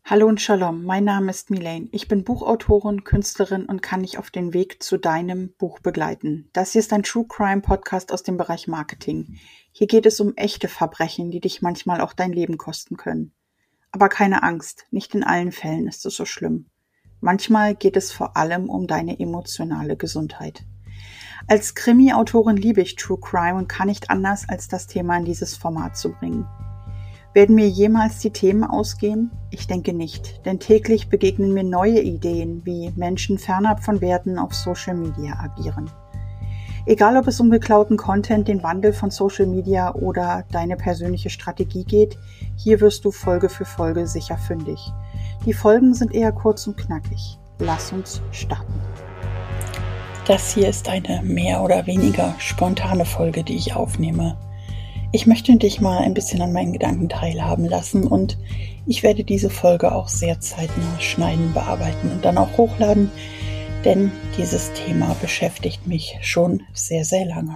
Hallo und Shalom, mein Name ist Milane. Ich bin Buchautorin, Künstlerin und kann dich auf den Weg zu deinem Buch begleiten. Das hier ist ein True Crime Podcast aus dem Bereich Marketing. Hier geht es um echte Verbrechen, die dich manchmal auch dein Leben kosten können. Aber keine Angst, nicht in allen Fällen ist es so schlimm. Manchmal geht es vor allem um deine emotionale Gesundheit. Als Krimi-Autorin liebe ich True Crime und kann nicht anders, als das Thema in dieses Format zu bringen. Werden mir jemals die Themen ausgehen? Ich denke nicht, denn täglich begegnen mir neue Ideen, wie Menschen fernab von Werten auf Social Media agieren. Egal, ob es um geklauten Content, den Wandel von Social Media oder deine persönliche Strategie geht, hier wirst du Folge für Folge sicher fündig. Die Folgen sind eher kurz und knackig. Lass uns starten. Das hier ist eine mehr oder weniger spontane Folge, die ich aufnehme. Ich möchte dich mal ein bisschen an meinen Gedanken teilhaben lassen und ich werde diese Folge auch sehr zeitnah schneiden, bearbeiten und dann auch hochladen, denn dieses Thema beschäftigt mich schon sehr, sehr lange.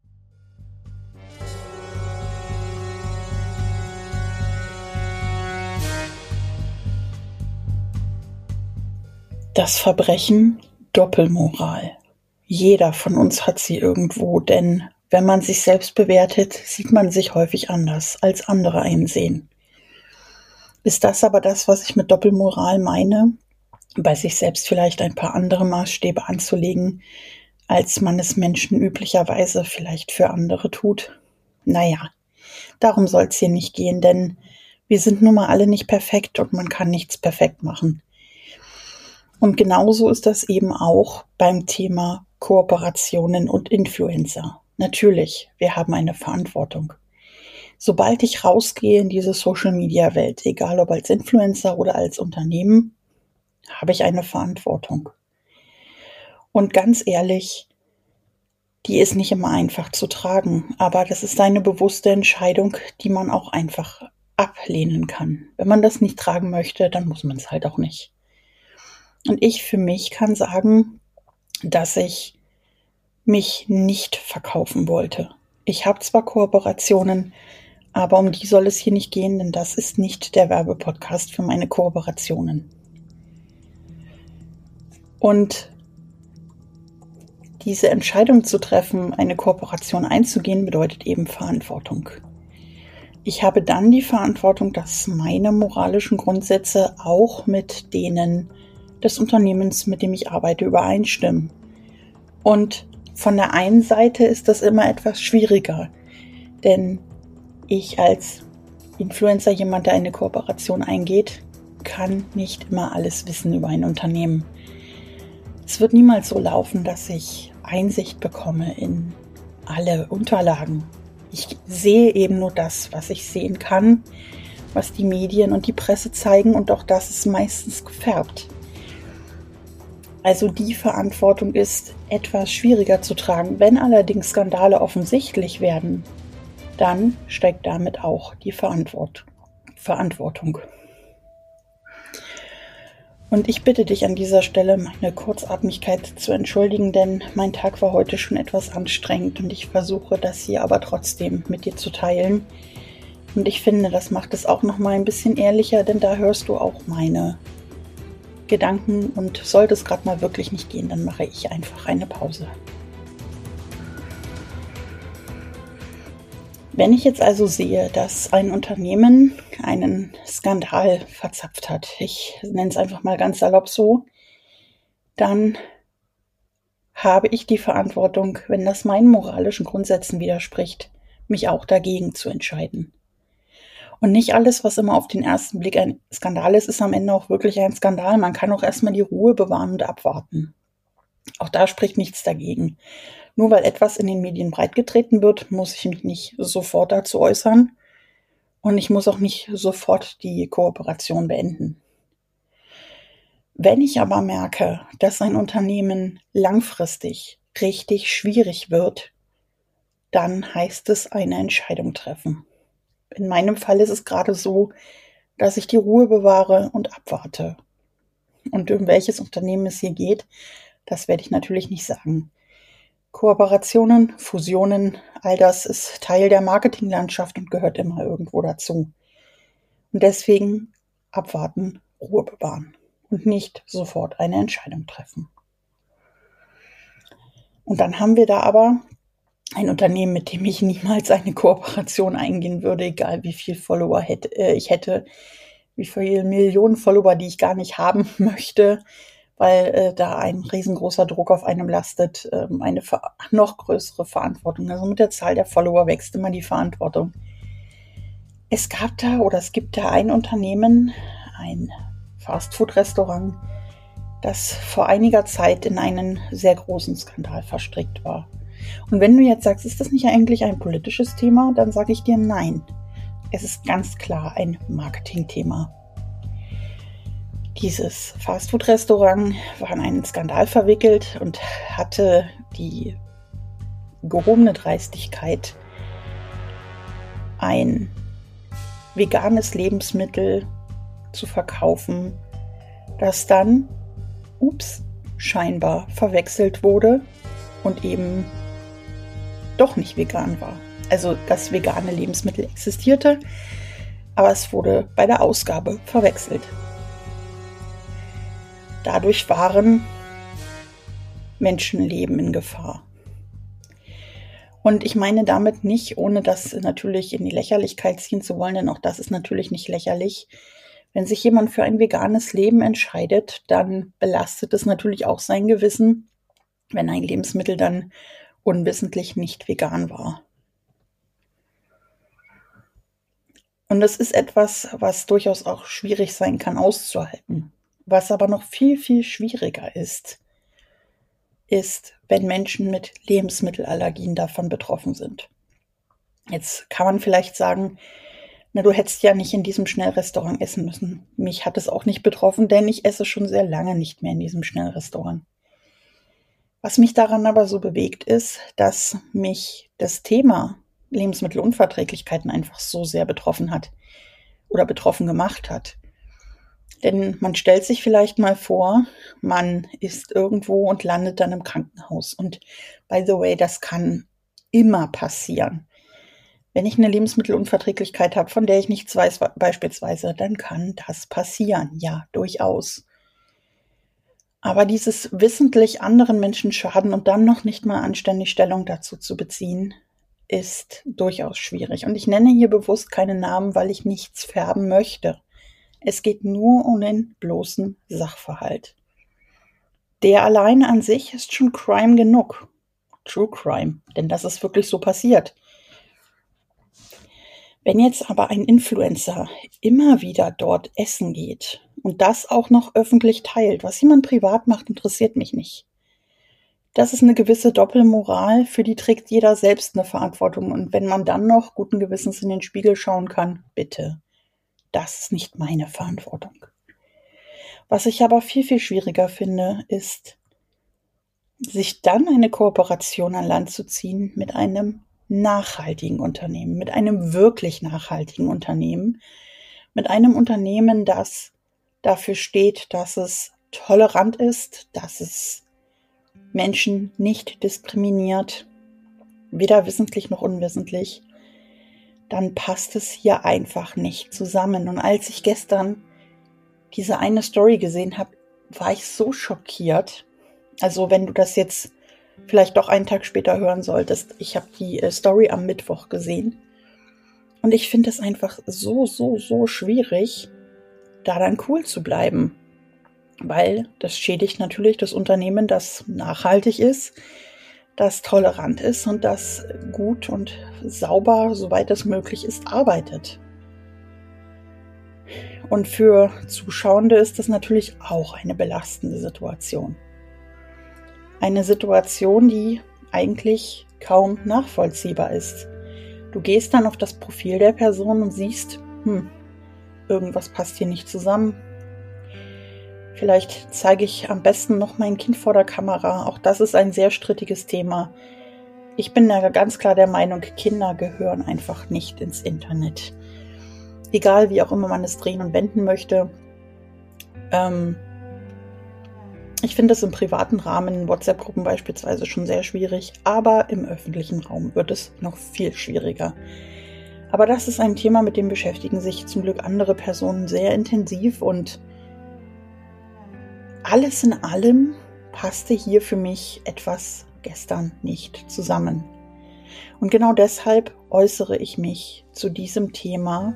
Das Verbrechen Doppelmoral. Jeder von uns hat sie irgendwo, denn wenn man sich selbst bewertet, sieht man sich häufig anders, als andere einen sehen. Ist das aber das, was ich mit Doppelmoral meine? Bei sich selbst vielleicht ein paar andere Maßstäbe anzulegen, als man es Menschen üblicherweise vielleicht für andere tut? Naja, darum soll es hier nicht gehen, denn wir sind nun mal alle nicht perfekt und man kann nichts perfekt machen. Und genauso ist das eben auch beim Thema Kooperationen und Influencer. Natürlich, wir haben eine Verantwortung. Sobald ich rausgehe in diese Social-Media-Welt, egal ob als Influencer oder als Unternehmen, habe ich eine Verantwortung. Und ganz ehrlich, die ist nicht immer einfach zu tragen, aber das ist eine bewusste Entscheidung, die man auch einfach ablehnen kann. Wenn man das nicht tragen möchte, dann muss man es halt auch nicht. Und ich für mich kann sagen, dass ich mich nicht verkaufen wollte. Ich habe zwar Kooperationen, aber um die soll es hier nicht gehen, denn das ist nicht der Werbepodcast für meine Kooperationen. Und diese Entscheidung zu treffen, eine Kooperation einzugehen, bedeutet eben Verantwortung. Ich habe dann die Verantwortung, dass meine moralischen Grundsätze auch mit denen des Unternehmens, mit dem ich arbeite, übereinstimmen. Und von der einen Seite ist das immer etwas schwieriger, denn ich als Influencer, jemand, der eine Kooperation eingeht, kann nicht immer alles wissen über ein Unternehmen. Es wird niemals so laufen, dass ich Einsicht bekomme in alle Unterlagen. Ich sehe eben nur das, was ich sehen kann, was die Medien und die Presse zeigen, und auch das ist meistens gefärbt. Also die Verantwortung ist etwas schwieriger zu tragen. Wenn allerdings Skandale offensichtlich werden, dann steigt damit auch die Verantwortung. Und ich bitte dich an dieser Stelle, meine Kurzatmigkeit zu entschuldigen, denn mein Tag war heute schon etwas anstrengend und ich versuche das hier aber trotzdem mit dir zu teilen. Und ich finde, das macht es auch noch mal ein bisschen ehrlicher, denn da hörst du auch meine Gedanken, und sollte es gerade mal wirklich nicht gehen, dann mache ich einfach eine Pause. Wenn ich jetzt also sehe, dass ein Unternehmen einen Skandal verzapft hat, ich nenne es einfach mal ganz salopp so, dann habe ich die Verantwortung, wenn das meinen moralischen Grundsätzen widerspricht, mich auch dagegen zu entscheiden. Und nicht alles, was immer auf den ersten Blick ein Skandal ist, ist am Ende auch wirklich ein Skandal. Man kann auch erstmal die Ruhe bewahren und abwarten. Auch da spricht nichts dagegen. Nur weil etwas in den Medien breitgetreten wird, muss ich mich nicht sofort dazu äußern. Und ich muss auch nicht sofort die Kooperation beenden. Wenn ich aber merke, dass ein Unternehmen langfristig richtig schwierig wird, dann heißt es eine Entscheidung treffen. In meinem Fall ist es gerade so, dass ich die Ruhe bewahre und abwarte. Und um welches Unternehmen es hier geht, das werde ich natürlich nicht sagen. Kooperationen, Fusionen, all das ist Teil der Marketinglandschaft und gehört immer irgendwo dazu. Und deswegen abwarten, Ruhe bewahren und nicht sofort eine Entscheidung treffen. Und dann haben wir da aber ein Unternehmen, mit dem ich niemals eine Kooperation eingehen würde, egal wie viel Follower ich hätte, wie viele Millionen Follower, die ich gar nicht haben möchte, weil da ein riesengroßer Druck auf einem lastet, eine noch größere Verantwortung. Also mit der Zahl der Follower wächst immer die Verantwortung. Es gibt da ein Unternehmen, ein Fastfood-Restaurant, das vor einiger Zeit in einen sehr großen Skandal verstrickt war. Und wenn du jetzt sagst, ist das nicht eigentlich ein politisches Thema, dann sage ich dir nein. Es ist ganz klar ein Marketingthema. Dieses Fastfood-Restaurant war in einen Skandal verwickelt und hatte die gehobene Dreistigkeit, ein veganes Lebensmittel zu verkaufen, das dann, scheinbar verwechselt wurde und eben doch nicht vegan war. Also das vegane Lebensmittel existierte, aber es wurde bei der Ausgabe verwechselt. Dadurch waren Menschenleben in Gefahr. Und ich meine damit nicht, ohne das natürlich in die Lächerlichkeit ziehen zu wollen, denn auch das ist natürlich nicht lächerlich. Wenn sich jemand für ein veganes Leben entscheidet, dann belastet es natürlich auch sein Gewissen, wenn ein Lebensmittel dann unwissentlich nicht vegan war. Und das ist etwas, was durchaus auch schwierig sein kann auszuhalten. Was aber noch viel, viel schwieriger ist, wenn Menschen mit Lebensmittelallergien davon betroffen sind. Jetzt kann man vielleicht sagen, na, du hättest ja nicht in diesem Schnellrestaurant essen müssen. Mich hat es auch nicht betroffen, denn ich esse schon sehr lange nicht mehr in diesem Schnellrestaurant. Was mich daran aber so bewegt ist, dass mich das Thema Lebensmittelunverträglichkeiten einfach so sehr betroffen hat oder betroffen gemacht hat. Denn man stellt sich vielleicht mal vor, man ist irgendwo und landet dann im Krankenhaus. Und by the way, das kann immer passieren. Wenn ich eine Lebensmittelunverträglichkeit habe, von der ich nichts weiß beispielsweise, dann kann das passieren. Ja, durchaus. Aber dieses wissentlich anderen Menschen schaden und dann noch nicht mal anständig Stellung dazu zu beziehen, ist durchaus schwierig. Und ich nenne hier bewusst keine Namen, weil ich nichts färben möchte. Es geht nur um den bloßen Sachverhalt. Der alleine an sich ist schon Crime genug. True Crime, denn das ist wirklich so passiert. Wenn jetzt aber ein Influencer immer wieder dort essen geht und das auch noch öffentlich teilt, was jemand privat macht, interessiert mich nicht. Das ist eine gewisse Doppelmoral, für die trägt jeder selbst eine Verantwortung. Und wenn man dann noch guten Gewissens in den Spiegel schauen kann, bitte. Das ist nicht meine Verantwortung. Was ich aber viel, viel schwieriger finde, ist, sich dann eine Kooperation an Land zu ziehen mit einem nachhaltigen Unternehmen, mit einem wirklich nachhaltigen Unternehmen, mit einem Unternehmen, das dafür steht, dass es tolerant ist, dass es Menschen nicht diskriminiert, weder wissentlich noch unwissentlich, dann passt es hier einfach nicht zusammen. Und als ich gestern diese eine Story gesehen habe, war ich so schockiert. Also wenn du das jetzt vielleicht doch einen Tag später hören solltest, ich habe die Story am Mittwoch gesehen. Und ich finde es einfach so schwierig, da dann cool zu bleiben. Weil das schädigt natürlich das Unternehmen, das nachhaltig ist, das tolerant ist und das gut und sauber, soweit es möglich ist, arbeitet. Und für Zuschauende ist das natürlich auch eine belastende Situation. Eine Situation, die eigentlich kaum nachvollziehbar ist. Du gehst dann auf das Profil der Person und siehst, irgendwas passt hier nicht zusammen. Vielleicht zeige ich am besten noch mein Kind vor der Kamera. Auch das ist ein sehr strittiges Thema. Ich bin da ganz klar der Meinung, Kinder gehören einfach nicht ins Internet. Egal, wie auch immer man es drehen und wenden möchte. Ich finde es im privaten Rahmen, in WhatsApp-Gruppen beispielsweise, schon sehr schwierig. Aber im öffentlichen Raum wird es noch viel schwieriger. Aber das ist ein Thema, mit dem beschäftigen sich zum Glück andere Personen sehr intensiv und alles in allem passte hier für mich etwas gestern nicht zusammen. Und genau deshalb äußere ich mich zu diesem Thema,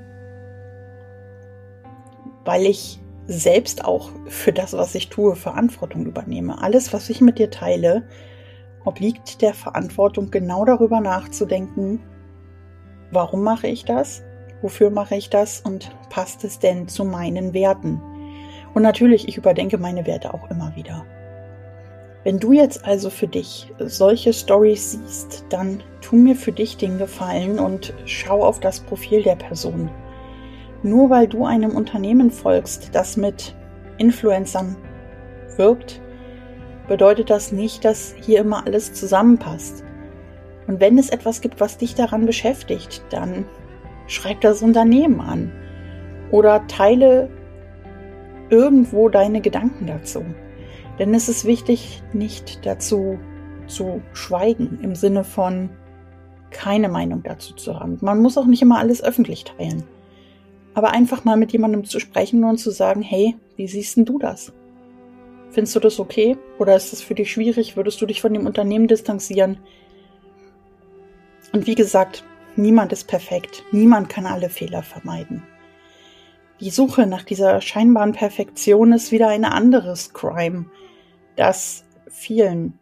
weil ich selbst auch für das, was ich tue, Verantwortung übernehme. Alles, was ich mit dir teile, obliegt der Verantwortung, genau darüber nachzudenken, warum mache ich das, wofür mache ich das und passt es denn zu meinen Werten? Und natürlich, ich überdenke meine Werte auch immer wieder. Wenn du jetzt also für dich solche Storys siehst, dann tu mir für dich den Gefallen und schau auf das Profil der Person. Nur weil du einem Unternehmen folgst, das mit Influencern wirbt, bedeutet das nicht, dass hier immer alles zusammenpasst. Und wenn es etwas gibt, was dich daran beschäftigt, dann schreib das Unternehmen an oder teile irgendwo deine Gedanken dazu. Denn es ist wichtig, nicht dazu zu schweigen, im Sinne von keine Meinung dazu zu haben. Man muss auch nicht immer alles öffentlich teilen. Aber einfach mal mit jemandem zu sprechen und zu sagen, hey, wie siehst denn du das? Findest du das okay? Oder ist das für dich schwierig? Würdest du dich von dem Unternehmen distanzieren? Und wie gesagt, niemand ist perfekt. Niemand kann alle Fehler vermeiden. Die Suche nach dieser scheinbaren Perfektion ist wieder ein anderes Crime, das vielen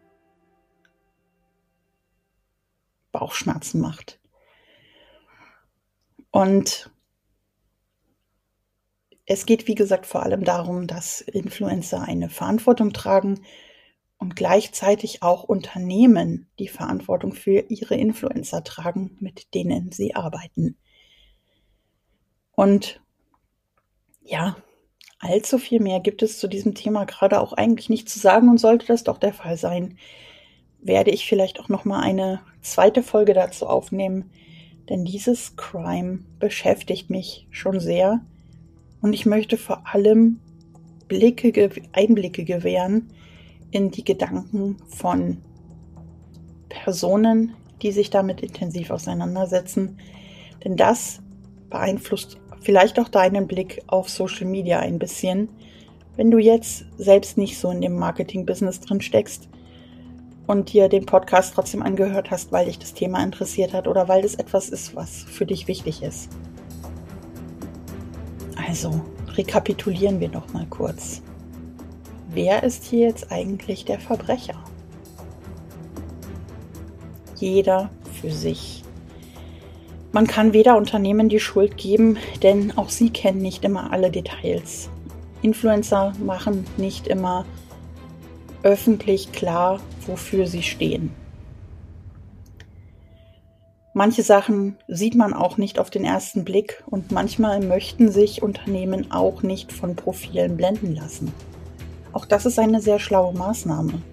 Bauchschmerzen macht. Und es geht, wie gesagt, vor allem darum, dass Influencer eine Verantwortung tragen und gleichzeitig auch Unternehmen die Verantwortung für ihre Influencer tragen, mit denen sie arbeiten. Und ja, allzu viel mehr gibt es zu diesem Thema gerade auch eigentlich nicht zu sagen, und sollte das doch der Fall sein, werde ich vielleicht auch noch mal eine zweite Folge dazu aufnehmen, denn dieses Crime beschäftigt mich schon sehr und ich möchte vor allem Einblicke gewähren in die Gedanken von Personen, die sich damit intensiv auseinandersetzen, denn das beeinflusst vielleicht auch deinen Blick auf Social Media ein bisschen, wenn du jetzt selbst nicht so in dem Marketing-Business drin steckst und dir den Podcast trotzdem angehört hast, weil dich das Thema interessiert hat oder weil das etwas ist, was für dich wichtig ist. Also, rekapitulieren wir noch mal kurz. Wer ist hier jetzt eigentlich der Verbrecher? Jeder für sich. Man kann weder Unternehmen die Schuld geben, denn auch sie kennen nicht immer alle Details. Influencer machen nicht immer öffentlich klar, wofür sie stehen. Manche Sachen sieht man auch nicht auf den ersten Blick und manchmal möchten sich Unternehmen auch nicht von Profilen blenden lassen. Auch das ist eine sehr schlaue Maßnahme.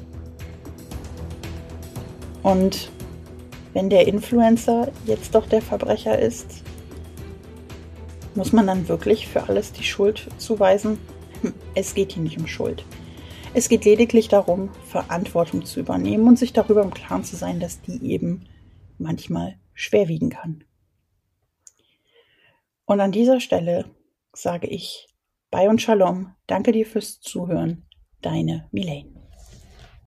Und wenn der Influencer jetzt doch der Verbrecher ist, muss man dann wirklich für alles die Schuld zuweisen? Es geht hier nicht um Schuld. Es geht lediglich darum, Verantwortung zu übernehmen und sich darüber im Klaren zu sein, dass die eben manchmal schwerwiegen kann. Und an dieser Stelle sage ich Bye und Shalom. Danke dir fürs Zuhören. Deine Milene.